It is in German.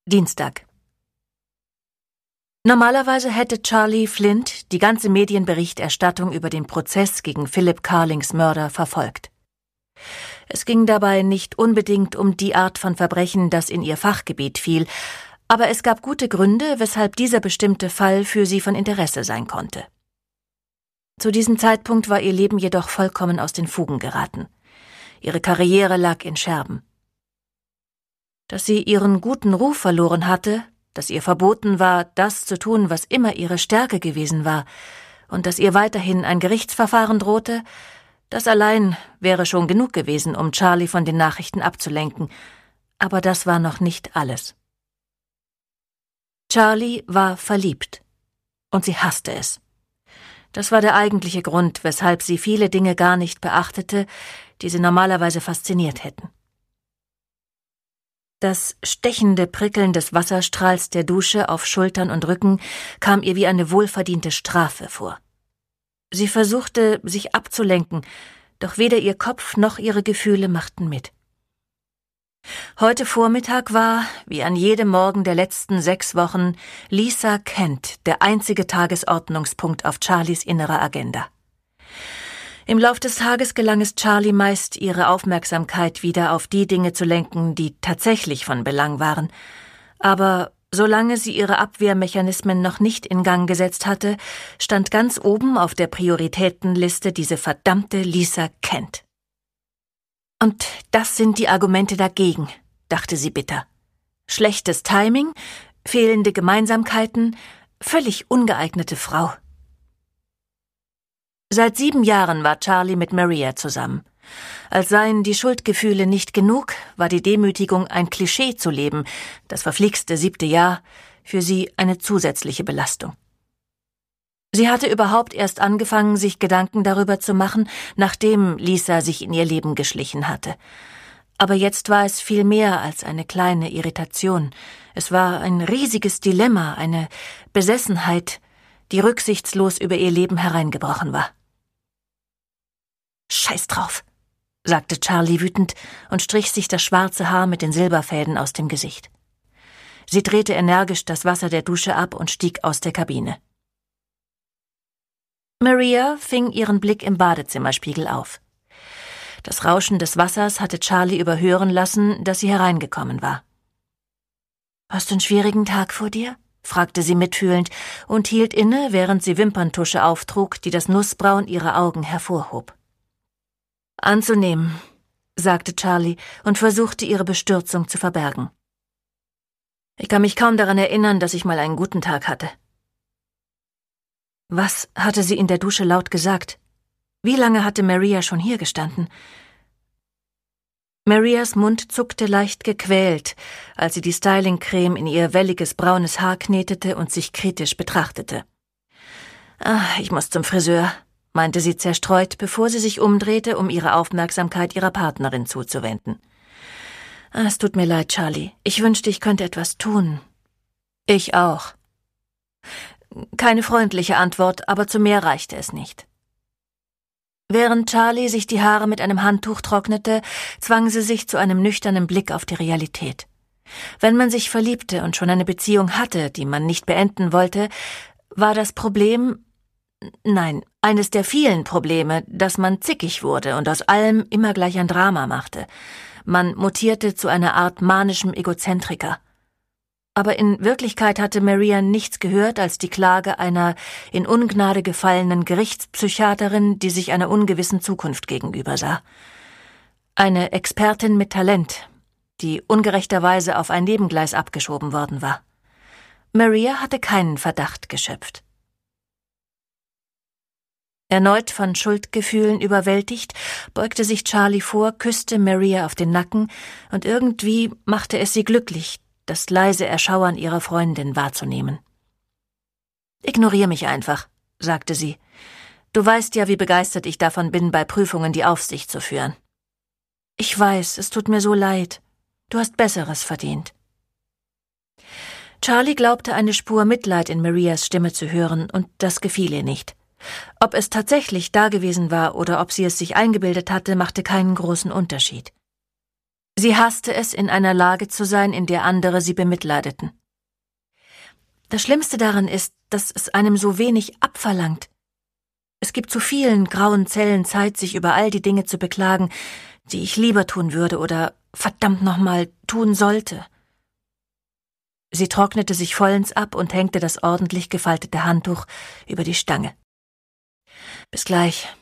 Dienstag. Normalerweise hätte Charlie Flint die ganze Medienberichterstattung über den Prozess gegen Philip Carlings Mörder verfolgt. Es ging dabei nicht unbedingt um die Art von Verbrechen, das in ihr Fachgebiet fiel, aber es gab gute Gründe, weshalb dieser bestimmte Fall für sie von Interesse sein konnte. Zu diesem Zeitpunkt war ihr Leben jedoch vollkommen aus den Fugen geraten. Ihre Karriere lag in Scherben. Dass sie ihren guten Ruf verloren hatte, dass ihr verboten war, das zu tun, was immer ihre Stärke gewesen war, und dass ihr weiterhin ein Gerichtsverfahren drohte, das allein wäre schon genug gewesen, um Charlie von den Nachrichten abzulenken. Aber das war noch nicht alles. Charlie war verliebt. Und sie hasste es. Das war der eigentliche Grund, weshalb sie viele Dinge gar nicht beachtete, die sie normalerweise fasziniert hätten. Das stechende Prickeln des Wasserstrahls der Dusche auf Schultern und Rücken kam ihr wie eine wohlverdiente Strafe vor. Sie versuchte, sich abzulenken, doch weder ihr Kopf noch ihre Gefühle machten mit. Heute Vormittag war, wie an jedem Morgen der letzten 6 Wochen, Lisa Kent der einzige Tagesordnungspunkt auf Charlies innerer Agenda. Im Lauf des Tages gelang es Charlie meist, ihre Aufmerksamkeit wieder auf die Dinge zu lenken, die tatsächlich von Belang waren. Aber solange sie ihre Abwehrmechanismen noch nicht in Gang gesetzt hatte, stand ganz oben auf der Prioritätenliste diese verdammte Lisa Kent. Und das sind die Argumente dagegen, dachte sie bitter. Schlechtes Timing, fehlende Gemeinsamkeiten, völlig ungeeignete Frau. Seit 7 Jahren war Charlie mit Maria zusammen. Als seien die Schuldgefühle nicht genug, war die Demütigung, ein Klischee zu leben, das verflixte 7. Jahr, für sie eine zusätzliche Belastung. Sie hatte überhaupt erst angefangen, sich Gedanken darüber zu machen, nachdem Lisa sich in ihr Leben geschlichen hatte. Aber jetzt war es viel mehr als eine kleine Irritation. Es war ein riesiges Dilemma, eine Besessenheit, die rücksichtslos über ihr Leben hereingebrochen war. »Scheiß drauf«, sagte Charlie wütend und strich sich das schwarze Haar mit den Silberfäden aus dem Gesicht. Sie drehte energisch das Wasser der Dusche ab und stieg aus der Kabine. Maria fing ihren Blick im Badezimmerspiegel auf. Das Rauschen des Wassers hatte Charlie überhören lassen, dass sie hereingekommen war. »Hast du einen schwierigen Tag vor dir?« fragte sie mitfühlend und hielt inne, während sie Wimperntusche auftrug, die das Nussbraun ihrer Augen hervorhob. »Anzunehmen«, sagte Charlie und versuchte, ihre Bestürzung zu verbergen. »Ich kann mich kaum daran erinnern, dass ich mal einen guten Tag hatte.« Was hatte sie in der Dusche laut gesagt? Wie lange hatte Maria schon hier gestanden? Marias Mund zuckte leicht gequält, als sie die Stylingcreme in ihr welliges braunes Haar knetete und sich kritisch betrachtete. Ich muss zum Friseur«, meinte sie zerstreut, bevor sie sich umdrehte, um ihre Aufmerksamkeit ihrer Partnerin zuzuwenden. »Es tut mir leid, Charlie. Ich wünschte, ich könnte etwas tun.« »Ich auch.« Keine freundliche Antwort, aber zu mehr reichte es nicht. Während Charlie sich die Haare mit einem Handtuch trocknete, zwang sie sich zu einem nüchternen Blick auf die Realität. Wenn man sich verliebte und schon eine Beziehung hatte, die man nicht beenden wollte, war das Problem, eines der vielen Probleme, dass man zickig wurde und aus allem immer gleich ein Drama machte. Man mutierte zu einer Art manischem Egozentriker. Aber in Wirklichkeit hatte Maria nichts gehört als die Klage einer in Ungnade gefallenen Gerichtspsychiaterin, die sich einer ungewissen Zukunft gegenübersah. Eine Expertin mit Talent, die ungerechterweise auf ein Nebengleis abgeschoben worden war. Maria hatte keinen Verdacht geschöpft. Erneut von Schuldgefühlen überwältigt, beugte sich Charlie vor, küsste Maria auf den Nacken, und irgendwie machte es sie glücklich, das leise Erschauern ihrer Freundin wahrzunehmen. »Ignoriere mich einfach«, sagte sie. »Du weißt ja, wie begeistert ich davon bin, bei Prüfungen die Aufsicht zu führen.« »Ich weiß, es tut mir so leid. Du hast Besseres verdient.« Charlie glaubte, eine Spur Mitleid in Marias Stimme zu hören, und das gefiel ihr nicht. Ob es tatsächlich da gewesen war oder ob sie es sich eingebildet hatte, machte keinen großen Unterschied. Sie hasste es, in einer Lage zu sein, in der andere sie bemitleideten. Das Schlimmste daran ist, dass es einem so wenig abverlangt. Es gibt zu vielen grauen Zellen Zeit, sich über all die Dinge zu beklagen, die ich lieber tun würde oder verdammt nochmal tun sollte. Sie trocknete sich vollends ab und hängte das ordentlich gefaltete Handtuch über die Stange. »Bis gleich«,